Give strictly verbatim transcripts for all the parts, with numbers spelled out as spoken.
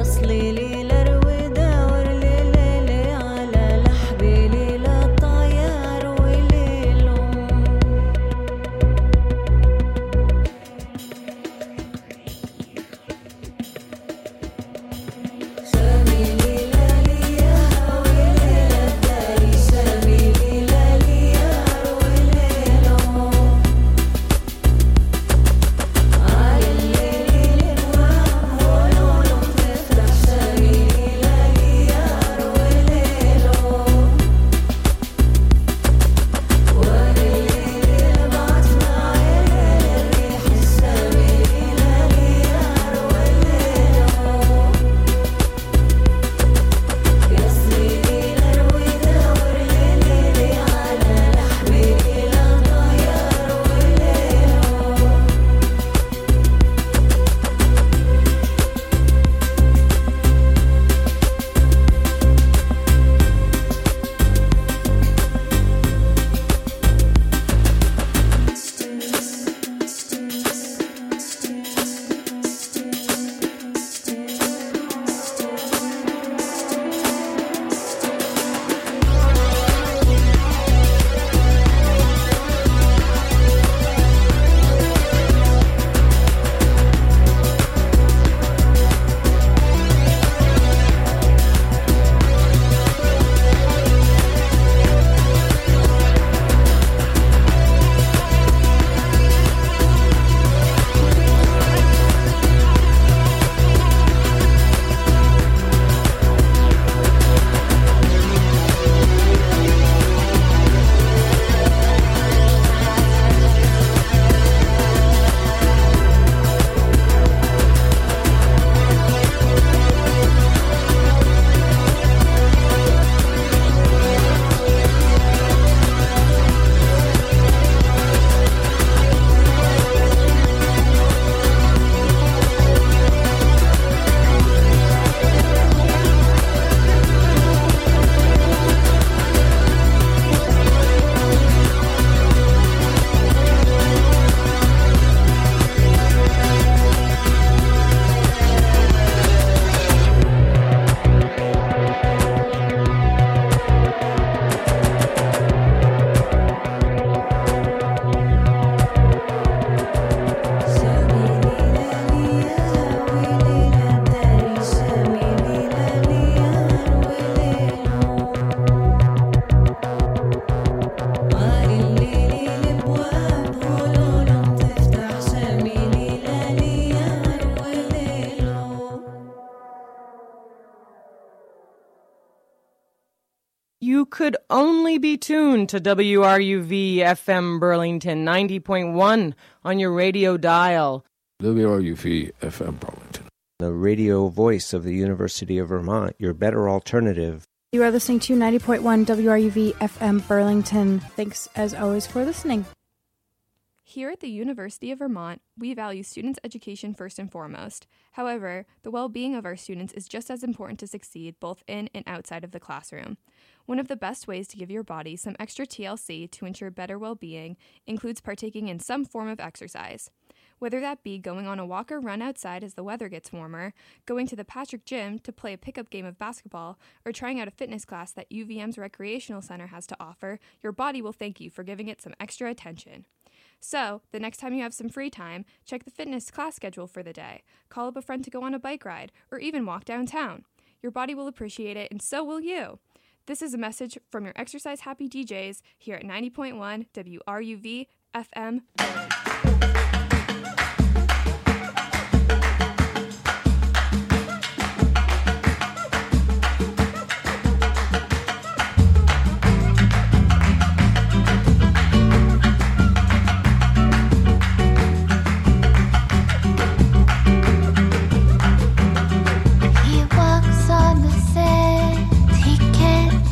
You could only be tuned to W R U V F M Burlington ninety point one on your radio dial. W R U V F M Burlington. The radio voice of the University of Vermont, your better alternative. You are listening to ninety point one W R U V F M Burlington. Thanks, as always, for listening. Here at the University of Vermont, we value students' education first and foremost. However, the well-being of our students is just as important to succeed both in and outside of the classroom. One of the best ways to give your body some extra T L C to ensure better well-being includes partaking in some form of exercise. Whether that be going on a walk or run outside as the weather gets warmer, going to the Patrick Gym to play a pickup game of basketball, or trying out a fitness class that U V M's Recreational Center has to offer, your body will thank you for giving it some extra attention. So, the next time you have some free time, check the fitness class schedule for the day, call up a friend to go on a bike ride, or even walk downtown. Your body will appreciate it, and so will you. This is a message from your exercise-happy D Js here at ninety point one W R U V F M.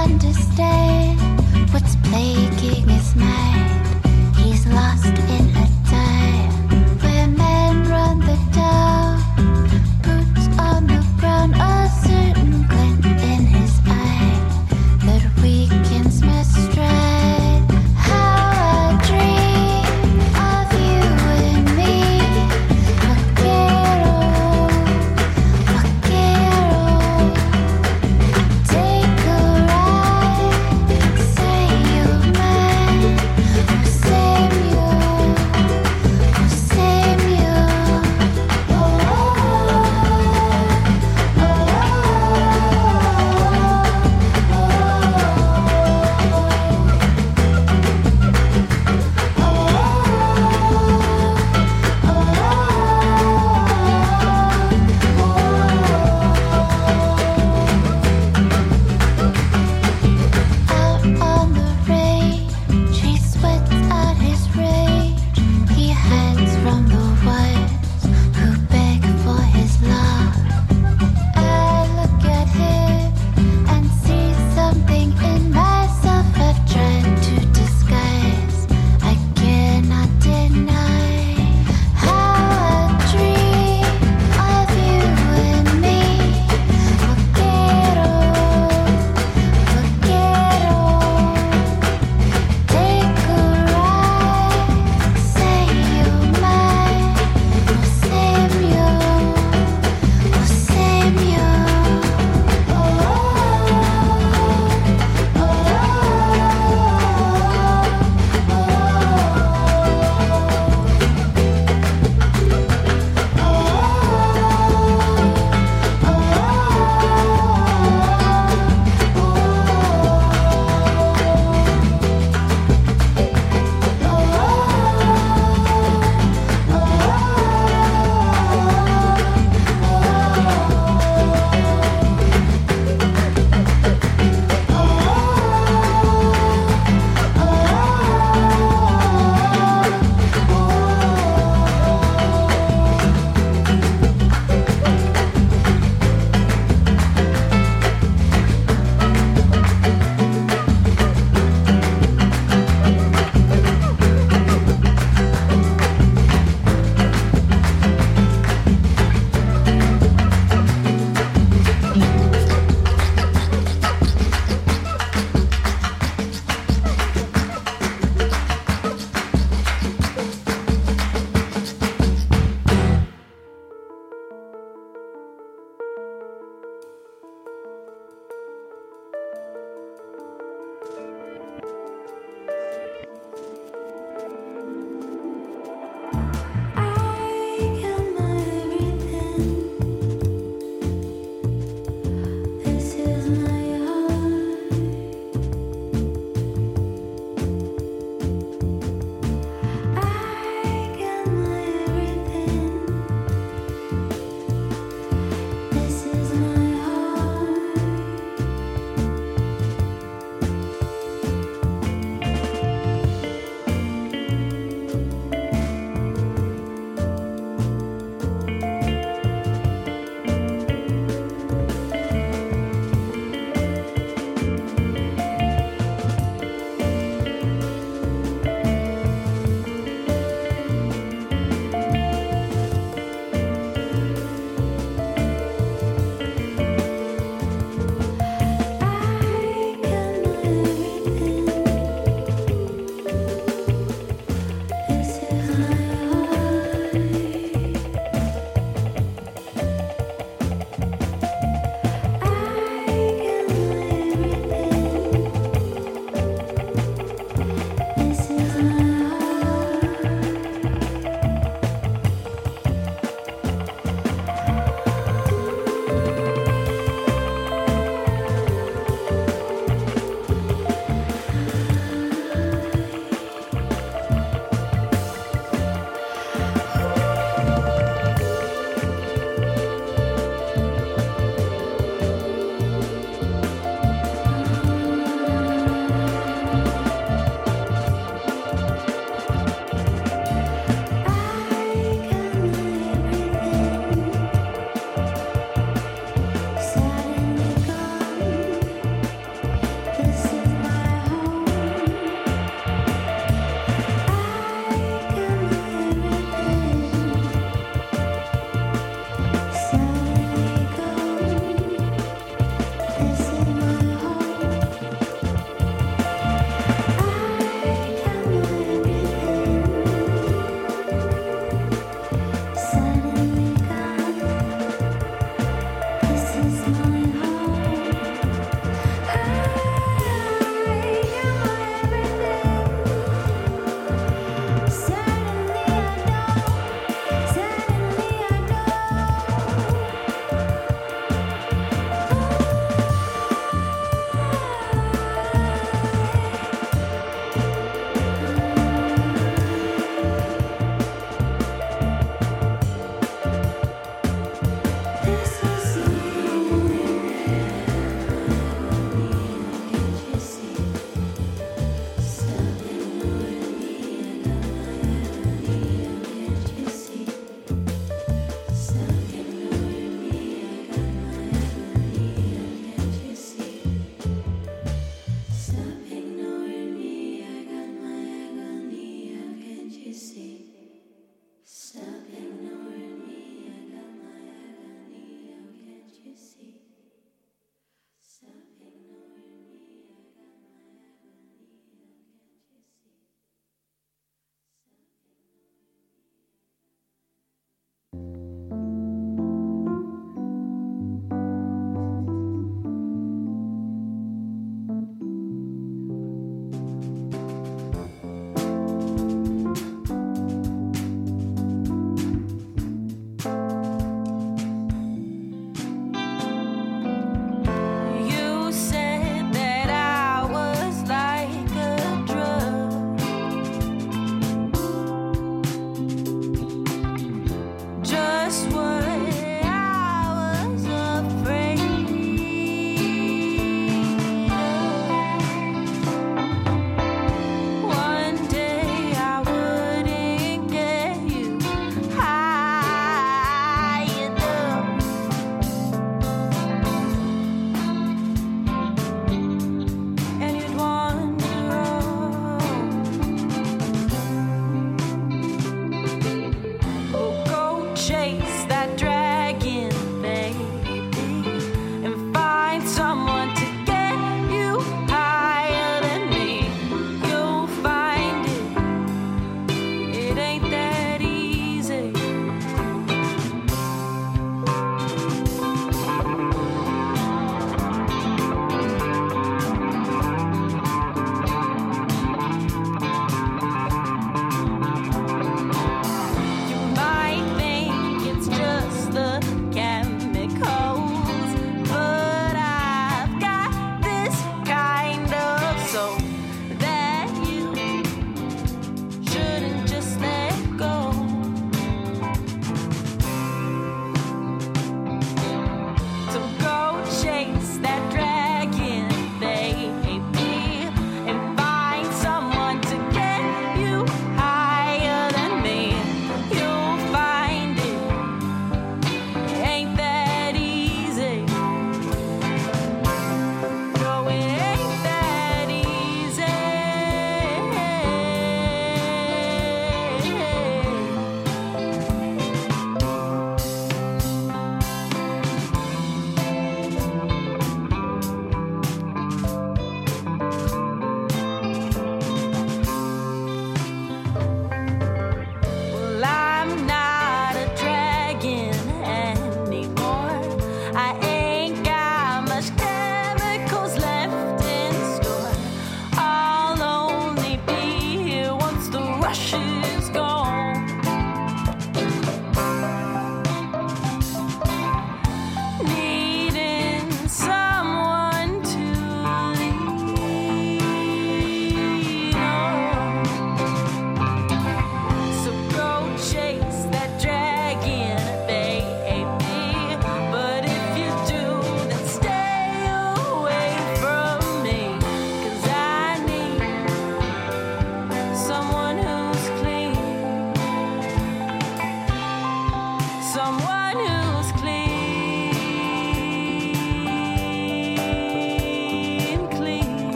What's plaguing his mind? He's lost in a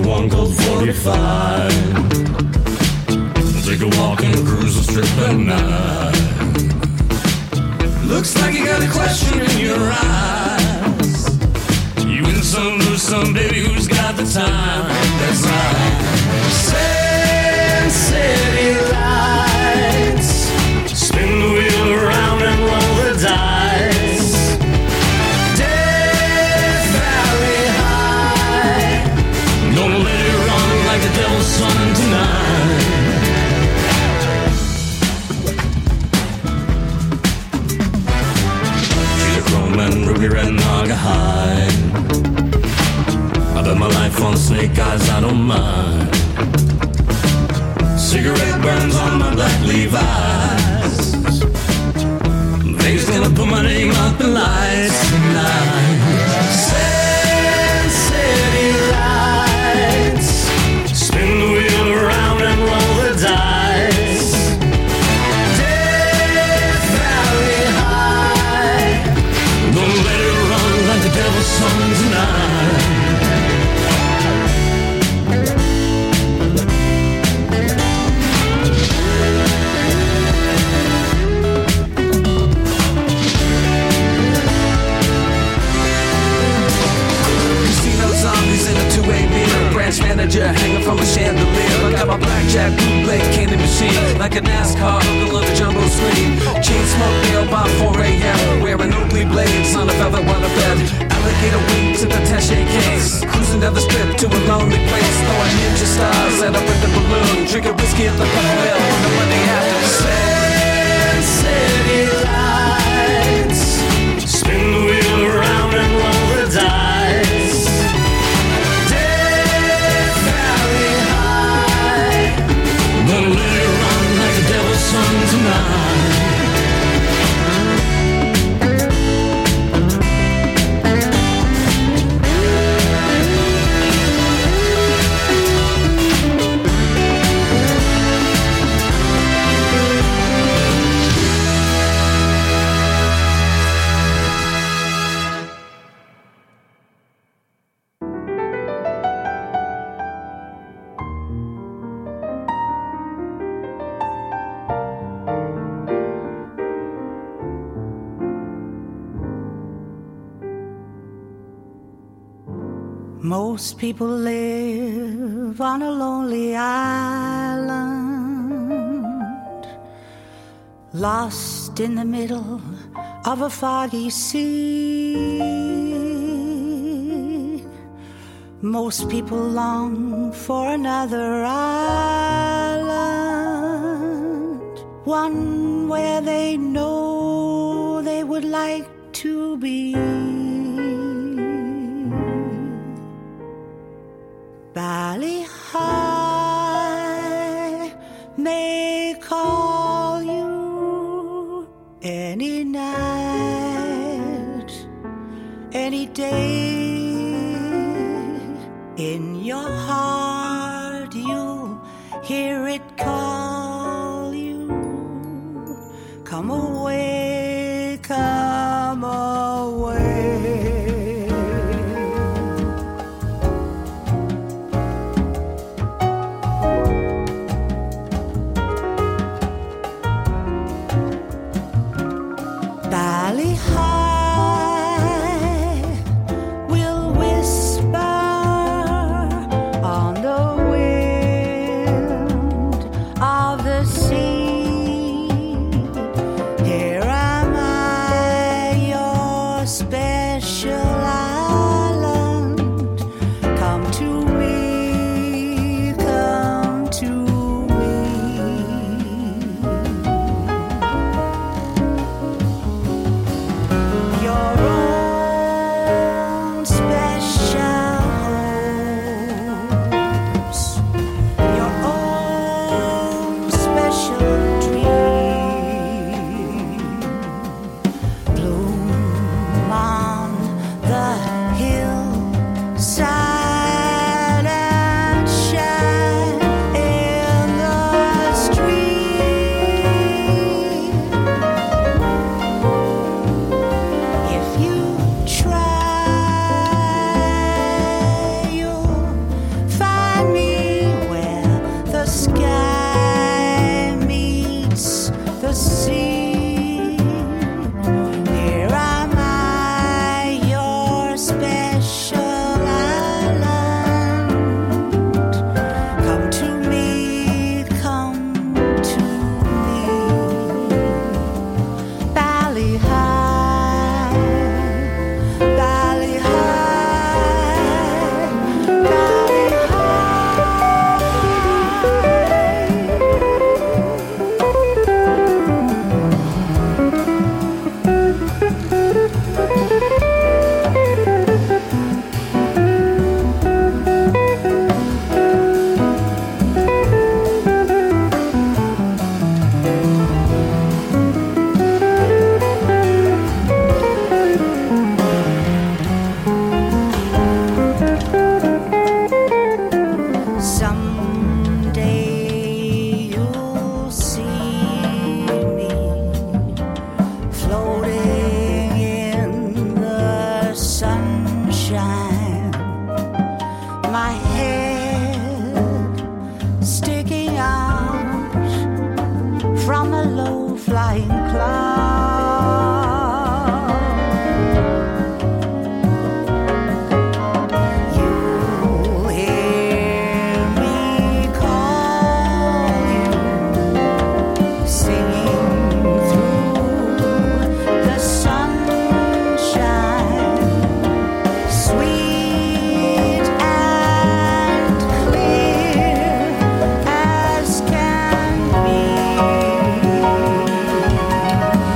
one called forty-five. Take a walk and cruise the strip at night. Looks like you got a question in your eyes. You win some, lose some, baby, who's got the time? That's right. Sand City lights. Spin the wheel around and roll the dice. Death Valley High. Gonna let it run like the devil's son tonight. And ruby red naga hide. I bet my life on snake eyes, I don't mind. Cigarette burns on my black Levi's. They's gonna put my name out the lights tonight. Sand City lights. Spin the wheel around and roll the dice. Death Valley High. Gonna let it run like the devil's son tonight. Casino zombies in a two-way mirror. Branch manager hanging from a chandelier. I got my blackjack bootleg candy machine. Like a NASCAR uncle on a jumbo screen. Chain smoke nail by four a.m. Wearing ugly blades on a velvet waterbed. Alligator wings in the attaché case. Cruising down the strip to a lonely place. Throwing ninja stars at up with the balloon. Drinking whiskey at the Peppermill on the Monday after. Sand City lights. Spin the wheel around and roll the dice. Death Valley High. Gonna let it run like the devil's son tonight. Most people live on a lonely island, lost in the middle of a foggy sea. Most people long for another island, one where they know they would like to be. Valley High may call you any night, any day. In your heart you'll hear it call you. Come away, come away. Valley High will whisper on the wind flying cloud. You'll hear me call you, singing through the sunshine, sweet and clear as can be.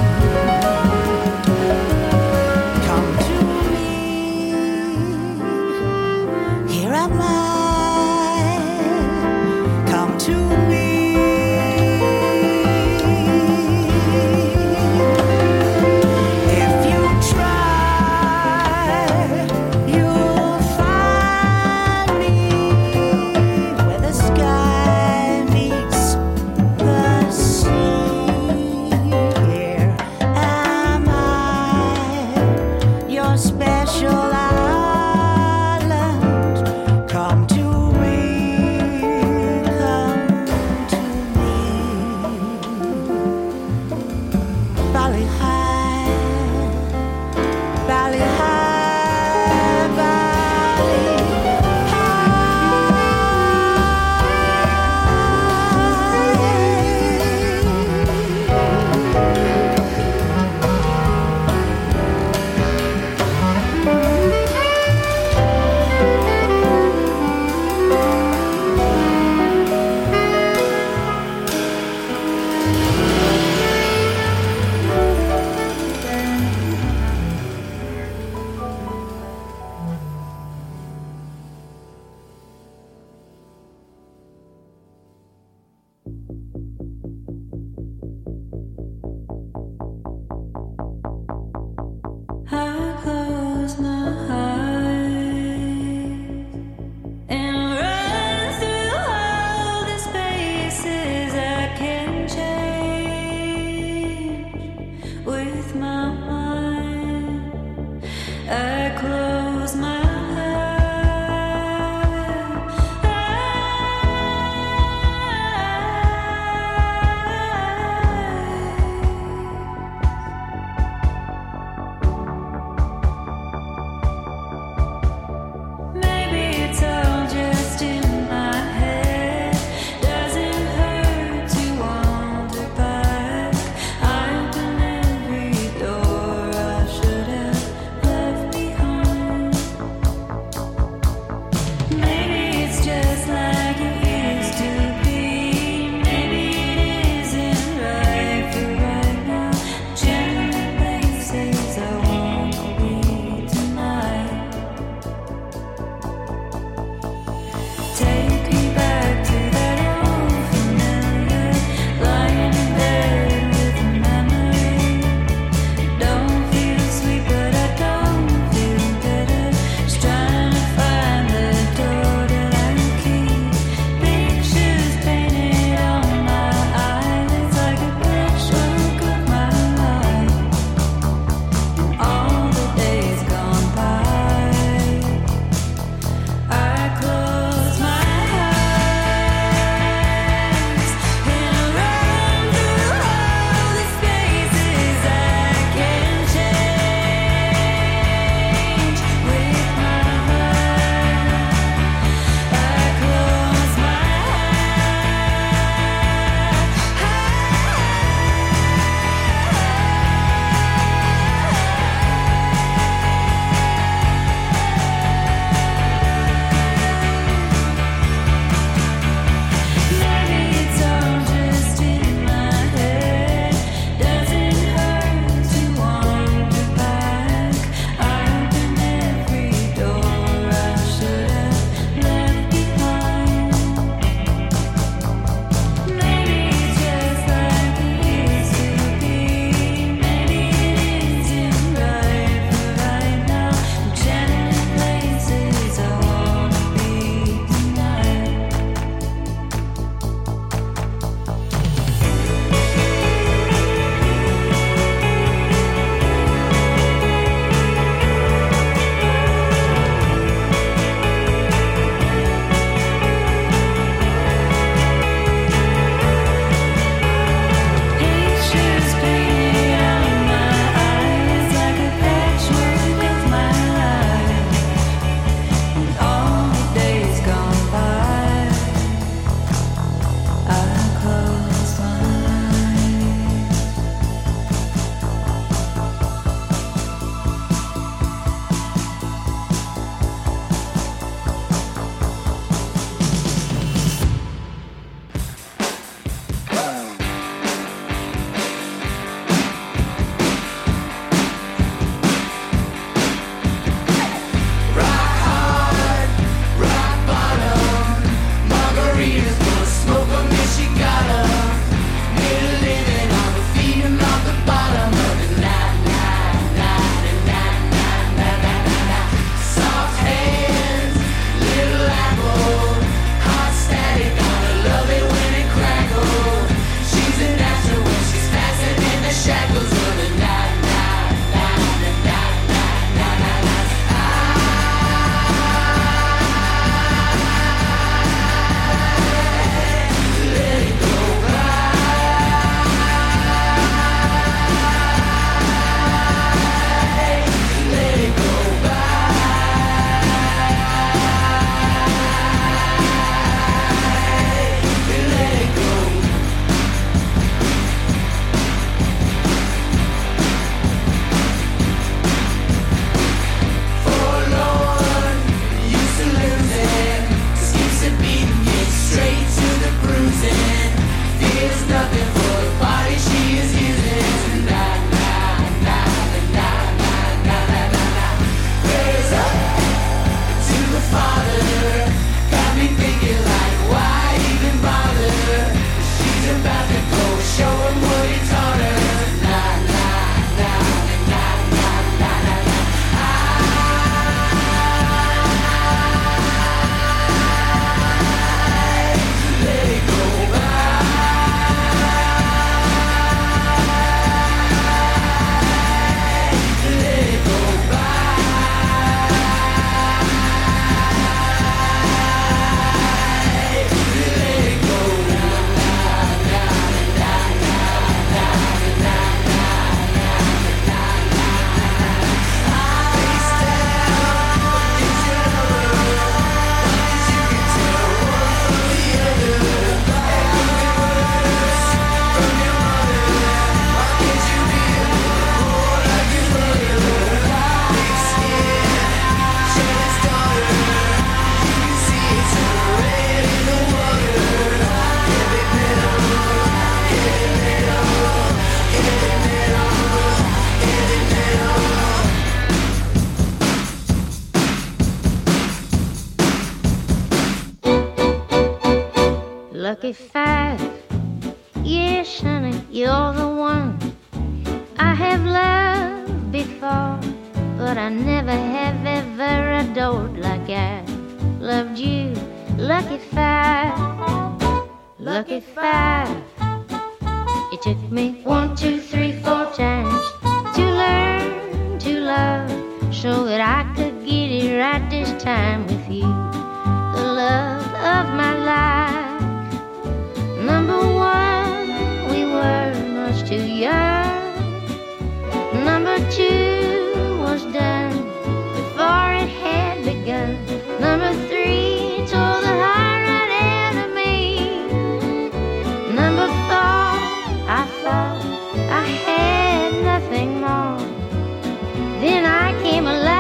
Lucky five, yes, honey, you're the one. I have loved before, but I never have ever adored like I loved you. Lucky five, lucky five. It took me one, two, three, four times to learn to love, so that I could get it right this time with you, the love of my life. Number one, we were much too young. Number two was done before it had begun. Number three tore the heart right out of me. Number four, I thought I had nothing more. Then I came alive.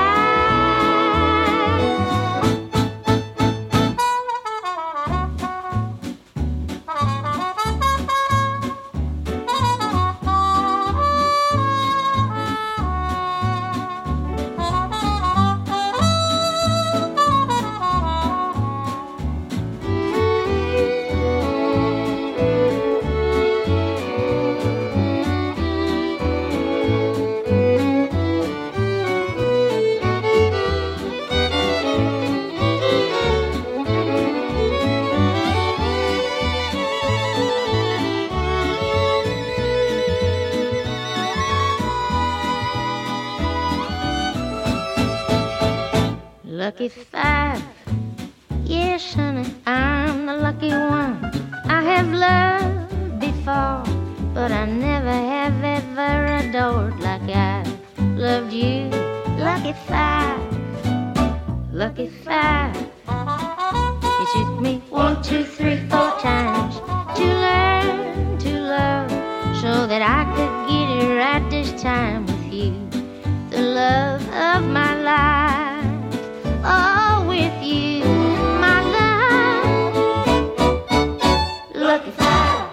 Lucky five, yes, honey, I'm the lucky one. I have loved before, but I never have ever adored like I loved you. Lucky five, lucky five. It took me one, two, three, four times to learn to love, so that I could get it right this time with you, the love of my life. Oh, with you, my love. Lucky five.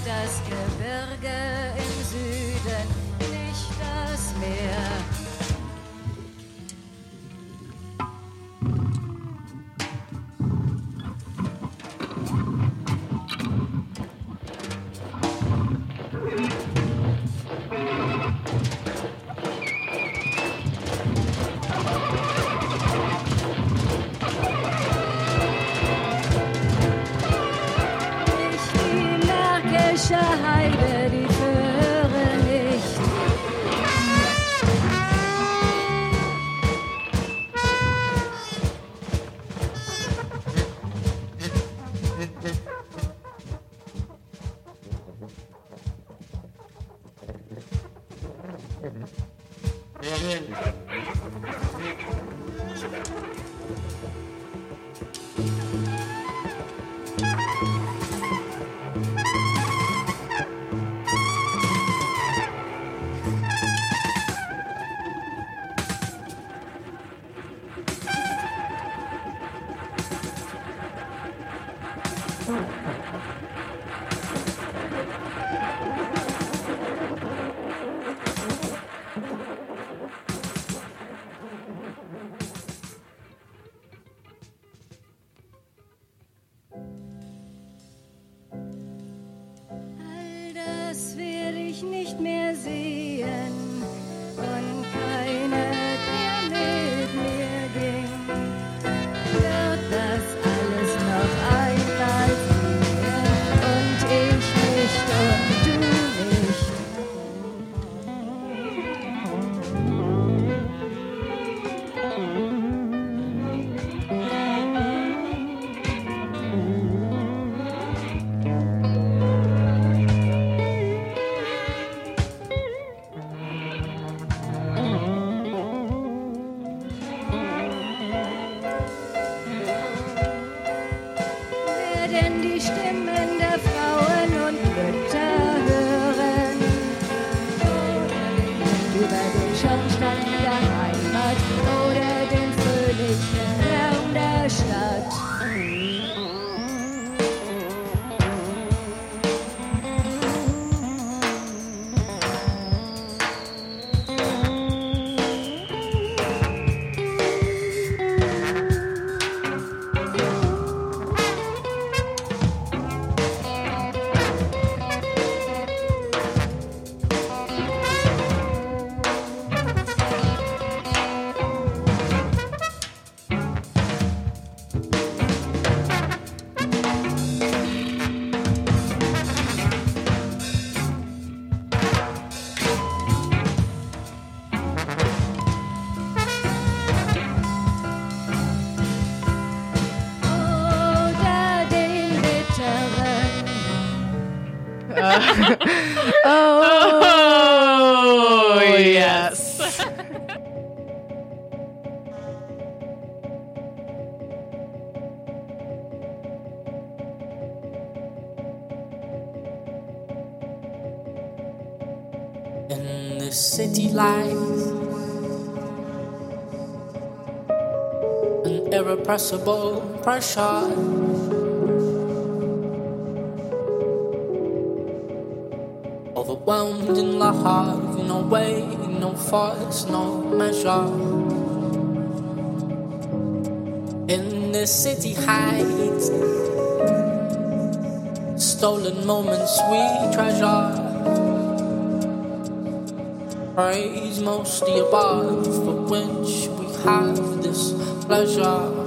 das Gebirge im Süden, nicht das Meer. Heide, die führe nicht. Nicht mehr sehen und keine, der mit mir ging, wird das alles noch einmal sehen und ich nicht und du nicht. Oh, yes. In the city lights, an irrepressible pressure. Overwhelmed in love, no way, no force, no measure. In the city heights, stolen moments we treasure. Praise most the above, for which we have this pleasure.